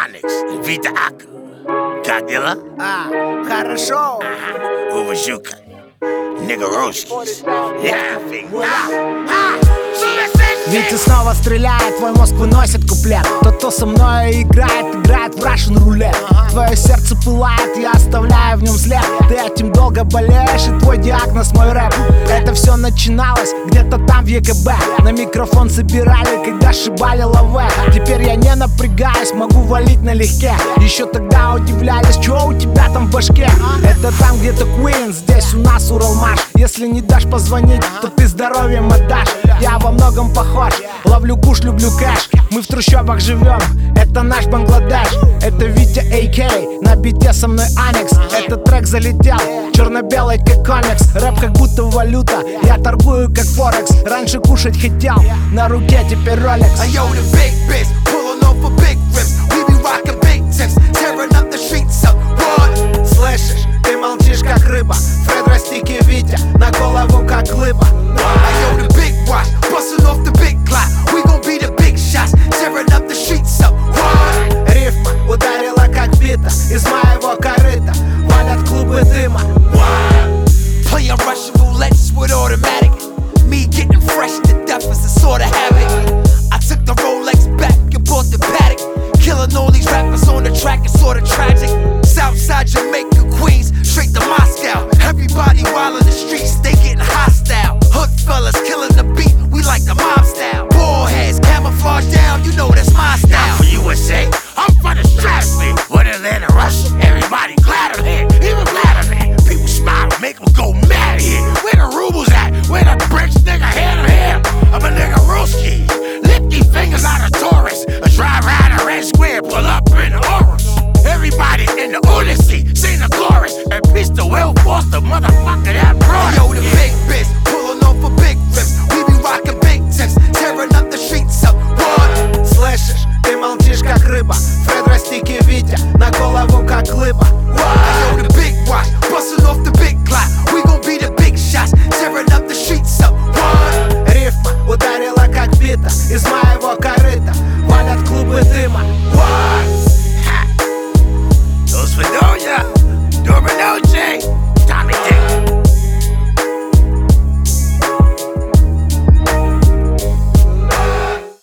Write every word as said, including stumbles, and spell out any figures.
Аникс, Вита Ака. Как дела? А, хорошо. Ага, Уважука. Негорowski. Витя снова стреляет, твой мозг выносит куплет. Тот, кто со мной играет, играет в Russian рулет. Твое сердце пылает, я оставляю в нем след. Ты этим долго болеешь, и твой диагноз мой рэп. Это все начиналось где-то там в ЕКБ. На микрофон собирали, когда шибали лаве. Теперь я не напрягаюсь, могу валить налегке. Еще тогда удивлялись, что у тебя там в башке. Это там где-то Queen, здесь у нас Уралмаш. Если не дашь позвонить, то ты здоровьем отдашь. Я во многом похож, ловлю куш, люблю кэш. Мы в трущобах живем, это наш Бангладеш. Это Витя эй кей, на бите со мной Аникс. Этот трек залетел, черно-белый как комикс. Рэп как будто валюта, я торгую как Форекс. Раньше кушать хотел, на руке теперь Rolex. Слышишь, ты молчишь как рыба. Фред Растики Витя, на голову как глыба. Рифма ударила как бита, из моего корыта валят клубы дыма. Playing Russian roulette with automatic. Me getting fresh to death is a sort of habit. I took the Rolex back and bought the Patek. Killing all these rappers on the track is sort of tragic. Southside Jamaica,